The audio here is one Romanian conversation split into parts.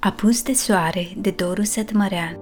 Apus de soare de Doru Sătmărean.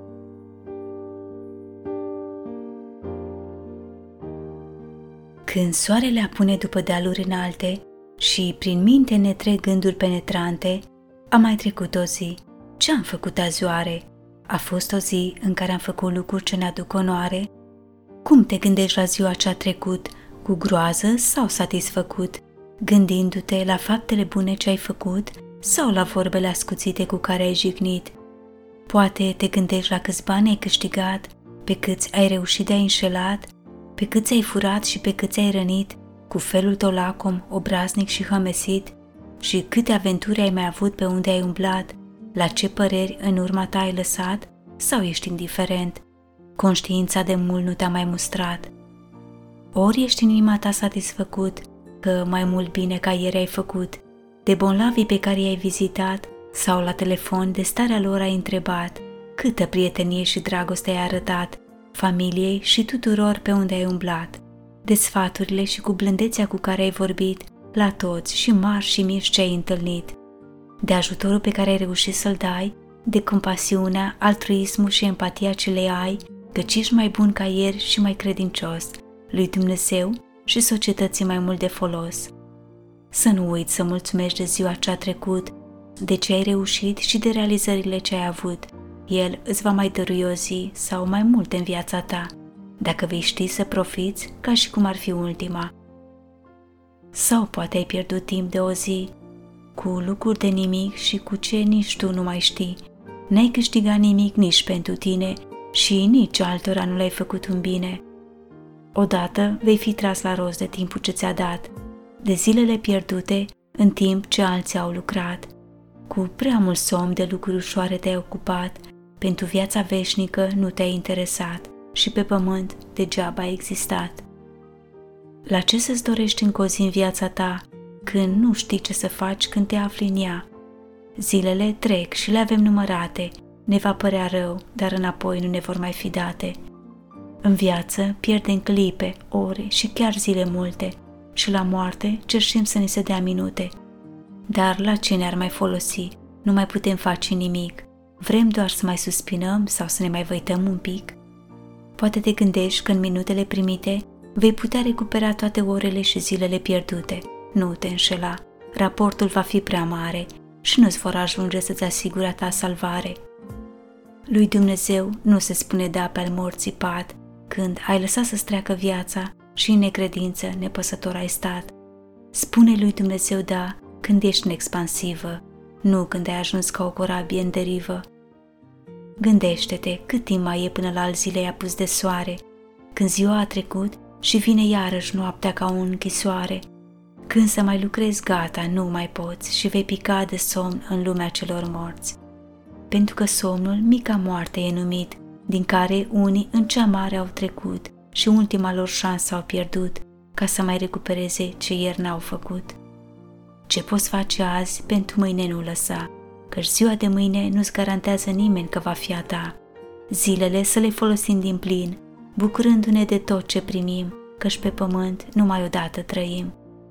Când soarele apune după dealuri înalte și prin minte ne trec gânduri penetrante, a mai trecut o zi. Ce-am făcut azi oare? A fost o zi în care am făcut lucruri ce ne aduc onoare? Cum te gândești la ziua ce-a trecut? Cu groază sau satisfăcut? Gândindu-te la faptele bune ce ai făcut sau la vorbele ascuțite cu care ai jignit? Poate te gândești la câți bani ai câștigat, pe câți ai reușit de a înșelat, pe câți ai furat și pe câți ai rănit, cu felul tău lacom, obraznic și hămesit, și câte aventuri ai mai avut pe unde ai umblat, la ce păreri în urma ta ai lăsat, sau ești indiferent? Conștiința de mult nu te-a mai mustrat. Ori ești în inima ta satisfăcut că mai mult bine ca ieri ai făcut, de bonlavii pe care i-ai vizitat sau la telefon de starea lor ai întrebat, câtă prietenie și dragoste ai arătat familiei și tuturor pe unde ai umblat, de sfaturile și cu blândețea cu care ai vorbit la toți și mari și mici ce ai întâlnit, de ajutorul pe care ai reușit să-l dai, de compasiunea, altruismul și empatia ce le ai, căci ești mai bun ca ieri și mai credincios lui Dumnezeu și societății mai mult de folos. Să nu uiți să mulțumești de ziua ce a trecut, de ce ai reușit și de realizările ce ai avut. El îți va mai dărui o zi sau mai multe în viața ta, dacă vei ști să profiți ca și cum ar fi ultima. Sau poate ai pierdut timp de o zi cu lucruri de nimic și cu ce nici tu nu mai știi. N-ai câștigat nimic nici pentru tine și nici altora nu le-ai făcut un bine. Odată vei fi tras la rost de timpul ce ți-a dat, de zilele pierdute în timp ce alții au lucrat. Cu prea mult somn de lucruri ușoare te-ai ocupat, pentru viața veșnică nu te-ai interesat și pe pământ degeaba ai existat. La ce să-ți dorești încă o zi în viața ta, când nu știi ce să faci când te afli în ea? Zilele trec și le avem numărate, ne va părea rău, dar înapoi nu ne vor mai fi date. În viață pierdem clipe, ore și chiar zile multe și la moarte cerșim să ne se dea minute. Dar la ce ne-ar mai folosi? Nu mai putem face nimic. Vrem doar să mai suspinăm sau să ne mai văităm un pic? Poate te gândești că în minutele primite vei putea recupera toate orele și zilele pierdute. Nu te înșela, raportul va fi prea mare și nu-ți vor ajunge să-ți asigure a ta salvare. Lui Dumnezeu nu se spune da pe al morții pat, când ai lăsat să-ți treacă viața și în necredință nepăsător ai stat. Spune lui Dumnezeu da când ești în expansivă, nu când ai ajuns ca o corabie în derivă. Gândește-te cât timp mai e până la al zilei apus de soare, când ziua a trecut și vine iarăși noaptea ca o închisoare. Când să mai lucrezi, gata, nu mai poți și vei pica de somn în lumea celor morți. Pentru că somnul mica moarte e numit, din care unii în cea mare au trecut și ultima lor șansă au pierdut, ca să mai recupereze ce ieri n-au făcut. Ce poți face azi pentru mâine nu lăsa, căci ziua de mâine nu-ți garantează nimeni că va fi a ta. Zilele să le folosim din plin, bucurându-ne de tot ce primim, căci pe pământ numai odată trăim.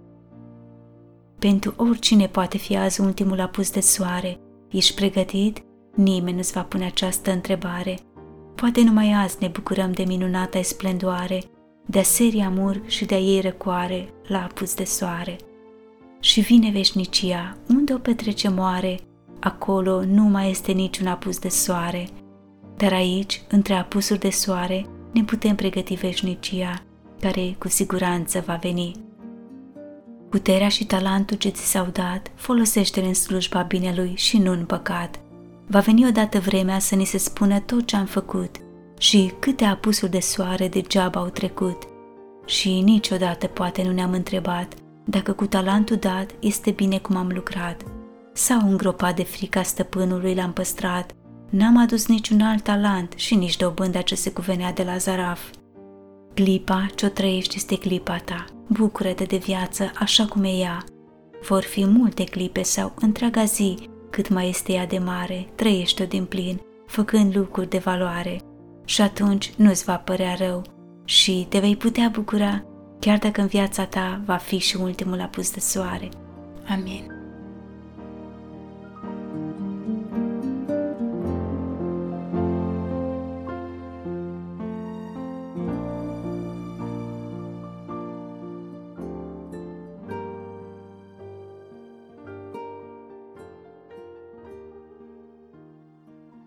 Pentru oricine poate fi azi ultimul apus de soare. Ești pregătit? Nimeni nu-ți va pune această întrebare. Poate numai azi ne bucurăm de minunata splendoare, de-a serii amur și de-a ei răcoare la apus de soare. Și vine veșnicia, unde o petrece moare, acolo nu mai este niciun apus de soare. Dar aici, între apusuri de soare, ne putem pregăti veșnicia, care cu siguranță va veni. Puterea și talentul ce ți s-au dat, folosește-le în slujba binelui și nu în păcat. Va veni odată vremea să ni se spună tot ce am făcut și câte apusuri de soare degeaba au trecut. Și niciodată poate nu ne-am întrebat dacă cu talentul dat este bine cum am lucrat, sau îngropat de frica stăpânului l-am păstrat. N-am adus niciun alt talent și nici dobânda ce se cuvenea de la zaraf. Clipa ce-o trăiești este clipa ta. Bucură-te de viață așa cum e ea. Vor fi multe clipe sau întreaga zi, cât mai este ea de mare, trăiește-o din plin, făcând lucruri de valoare. Și atunci nu-ți va părea rău și te vei putea bucura, chiar dacă în viața ta va fi și ultimul apus de soare. Amin.